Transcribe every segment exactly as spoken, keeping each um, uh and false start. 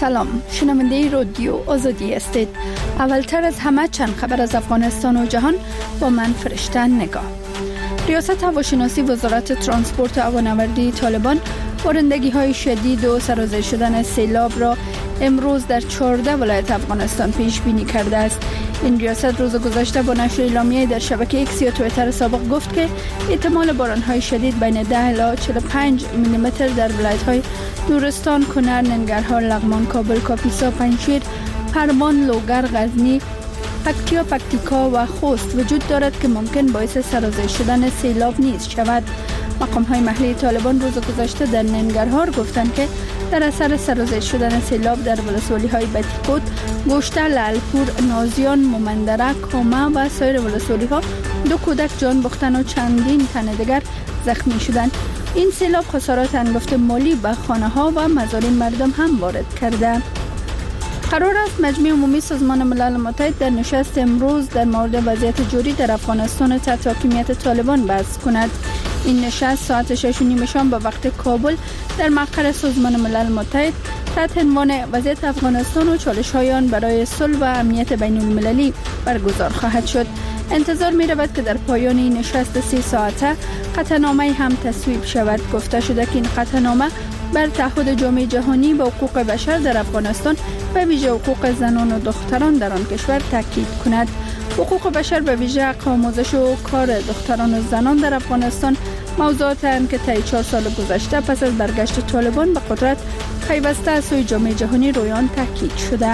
سلام، شنونده رادیو آزادی هستید. اولتر از همه چند خبر از افغانستان و جهان با من فرشته نگاه. ریاست هواشناسی وزارت ترانسپورت و هوانوردی طالبان بارندگی های شدید و سرازیر شدن سیلاب را امروز در چهارده ولایت افغانستان پیش بینی کرده است. این ریاست روز گذشته با نشر اعلامیه در شبکه ایکس یا توییتر سابق گفت که احتمال باران‌های شدید بین ده الی چهل و پنج میلیمتر در ولایت‌های نورستان، کنر، ننگرهار، لغمان، کابل، کاپیسا، پنجشیر، پروان، لوگر، غزنی، پکتیا، پکتیکا و خوست وجود دارد که ممکن باعث سرازیر شدن سیلاب نیز شود. مقام‌های محلی طالبان روز گذشته در ننگرهار گفتند که در اثر سرازیر شدن سیلاب در ولسوالی‌های بتیکوت، گوشته، لعلپور، نازیان، مومندره، کامه و سایر ولسوالی‌ها دو کودک جان باختند و چندین تن دیگر زخمی شدند. این سیلاب خسارات انگفت مالی به خانه‌ها و مزارع مردم هم وارد کرده. قرار است مجمع عمومی سازمان ملل متحد در نشست امروز در مورد وضعیت جاری در افغانستان تحت حاکمیت طالبان بحث کند. این نشست ساعت شش و نیم شام به وقت کابل در مقر سازمان ملل متحد تحت عنوان وضعیت افغانستان و چالش‌های آن برای صلح و امنیت بین المللی برگزار خواهد شد. انتظار می رود که در پایان این نشست سی ساعته قطعنامه هم تصویب شود. گفته شده که این قطعنامه بر تعهد جامعه جهانی به حقوق بشر در افغانستان و ویژه حقوق زنان و دختران در آن کشور تاکید کند. حقوق بشر به ویژه حق آموزش و کار دختران و زنان در افغانستان موضوعاتی هستند که طی چهار سال گذشته پس از برگشت طالبان به قدرت پیوسته از سوی جامعه جهانی روی آن تاکید شده.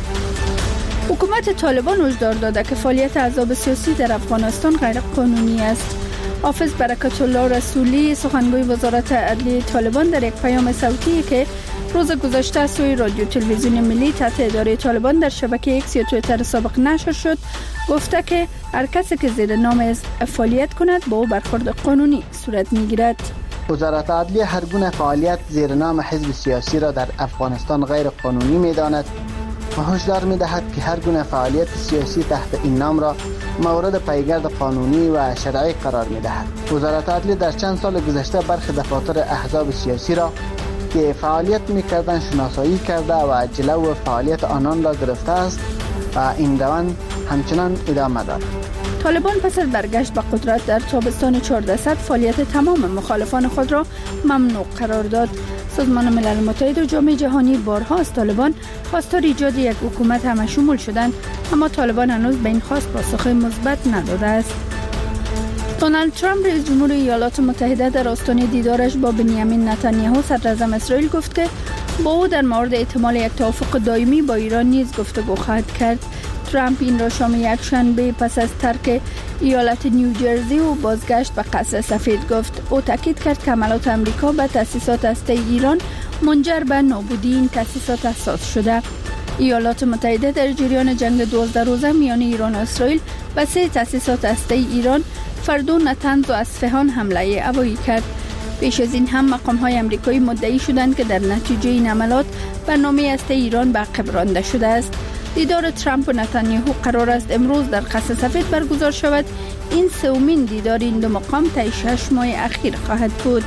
حکومت طالبان هشدار داده که فعالیت احزاب سیاسی در افغانستان غیر قانونی است. حافظ برکت الله رسولی سخنگوی وزارت عدلیه طالبان در یک پیام صوتی که روز گذشته از سوی رادیو تلویزیون ملی تحت اداره طالبان در شبکه ایکس یا توییتر سابق نشر شد، گفته که هر کسی که زیر نام فعالیت کند با او برخورد قانونی صورت میگیرد. وزارت عدلیه هر گونه فعالیت زیر نام حزب سیاسی را در افغانستان غیر قانونی می‌داند و هشدار می‌دهد که هر گونه فعالیت سیاسی تحت این نام را مورد پیگرد قانونی و شرعی قرار می‌دهد. وزارت عدلیه در چند سال گذشته برخی دفاتر احزاب سیاسی را که فعالیت می‌کردند شناسایی کرده و جلو فعالیت آنان را گرفته است و این روند همچنان ادامه دارد. طالبان پس از برگشت به قدرت در تابستان چهاردهصد فعالیت تمام مخالفان خود را ممنوع قرار داد. سازمان ملل متحد و جامعه جهانی بارها از طالبان خواستار ایجاد یک حکومت همشمول شدند، اما طالبان هنوز به این خواست پاسخ مثبت نداده است. دونالد ترامپ رئیس جمهور ایالات متحده در آستانه دیدارش با بنیامین نتانیاهو صدر اعظم اسرائیل گفت که با او در مورد احتمال یک توافق دائمی با ایران نیز گفتگو خواهد کرد. ترامپ این را شام یک شنبه پس از ترک ایالت نیوجرسی و بازگشت به قصر سفید گفت. او تاکید کرد که حملات آمریکا به تأسیسات هسته‌ای ایران منجر به نابودی این تأسیسات اساس شده. ایالات متحده در جریان جنگ دوازده روزه میان ایران و اسرائیل به سه تأسیسات هسته‌ای ایران، فردو، نتنز و اصفهان حمله هوایی کرد. پیش از این هم مقام‌های آمریکایی مدعی شدند که در نتیجه این حملات برنامه هسته‌ای ایران به عقب رانده شده است. دیدار ترامپ و نتانیاهو قرار است امروز در قصر سفید برگزار شود. این سومین دیدار این دو مقام طی شش ماه اخیر خواهد بود.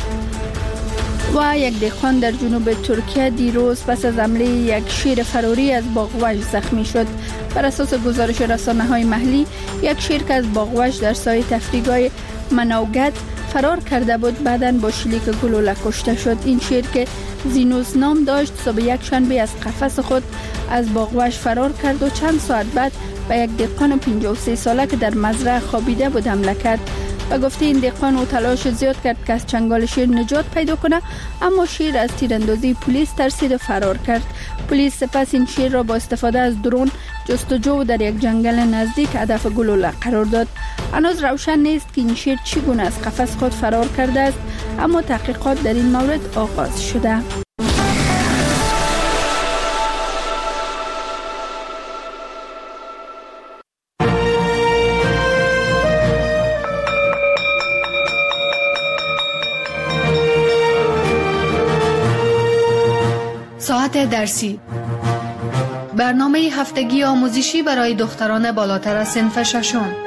و یک دهقان در جنوب ترکیه دیروز پس از حمله یک شیر فراری از باغوش زخمی شد. بر اساس گزارش رسانه‌های محلی، یک شیر که از باغوش در سایه تفریحگاه منوگت فرار کرده بود بعداً با شلیک گلوله کشته شد. این شیر که زینوس نام داشت صبح یک شنبه از قفس خود از باغوش فرار کرد و چند ساعت بعد به یک دهقان پنجاه و سه ساله که در مزرعه خوابیده بود حمله کرد. و گفته این دهقان او تلاش زیاد کرد که از چنگال شیر نجات پیدا کنه، اما شیر از تیراندازی پلیس ترسید و فرار کرد. پلیس سپس این شیر را با استفاده از درون جستجو در یک جنگل نزدیک هدف گلوله قرار داد. هنوز روشن نیست که این شیر چگونه از قفس خود فرار کرده است، اما تحقیقات در این مورد آغاز شده. ساعت درسی، برنامه هفتگی آموزشی برای دختران بالاتر از صنف ششم.